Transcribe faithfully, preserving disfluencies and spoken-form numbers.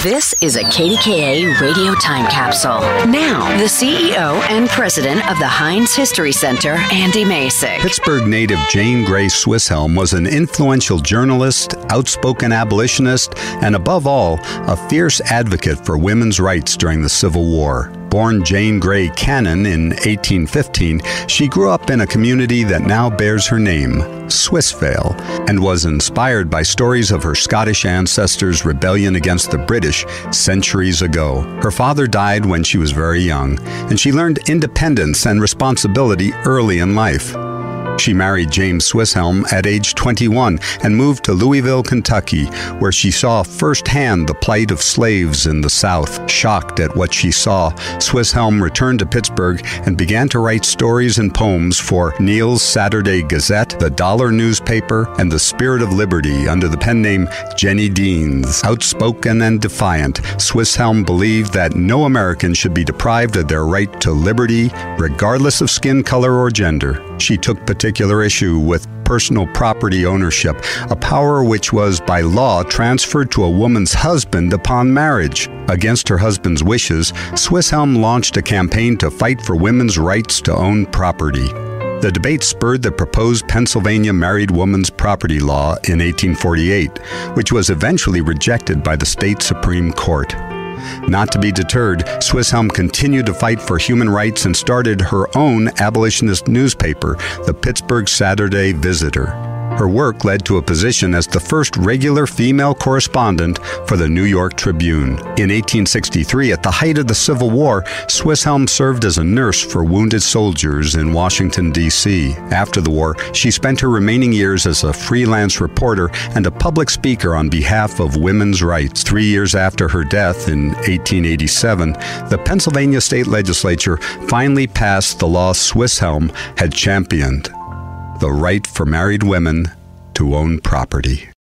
This is a K D K A radio time capsule. Now, the C E O and president of the Heinz History Center, Andy Masich. Pittsburgh native Jane Grey Swisshelm was an influential journalist, outspoken abolitionist, and above all, a fierce advocate for women's rights during the Civil War. Born Jane Grey Cannon in eighteen fifteen, she grew up in a community that now bears her name, Swissvale, and was inspired by stories of her Scottish ancestors' rebellion against the British centuries ago. Her father died when she was very young, and she learned independence and responsibility early in life. She married James Swisshelm at age twenty-one and moved to Louisville, Kentucky, where she saw firsthand the plight of slaves in the South. Shocked at what she saw, Swisshelm returned to Pittsburgh and began to write stories and poems for Neil's Saturday Gazette, the Dollar newspaper, and the Spirit of Liberty under the pen name Jenny Deans. Outspoken and defiant, Swisshelm believed that no American should be deprived of their right to liberty, regardless of skin color or gender. She took particular issue with personal property ownership, a power which was by law transferred to a woman's husband upon marriage. Against her husband's wishes, Swisshelm launched a campaign to fight for women's rights to own property. The debate spurred the proposed Pennsylvania married woman's property law in eighteen forty-eight, which was eventually rejected by the state Supreme Court. Not to be deterred, Swisshelm continued to fight for human rights and started her own abolitionist newspaper, the Pittsburgh Saturday Visitor. Her work led to a position as the first regular female correspondent for the New York Tribune. In eighteen sixty-three, at the height of the Civil War, Swisshelm served as a nurse for wounded soldiers in Washington, D C After the war, she spent her remaining years as a freelance reporter and a public speaker on behalf of women's rights. Three years after her death in eighteen eighty-seven, the Pennsylvania state legislature finally passed the law Swisshelm had championed: the right for married women to own property.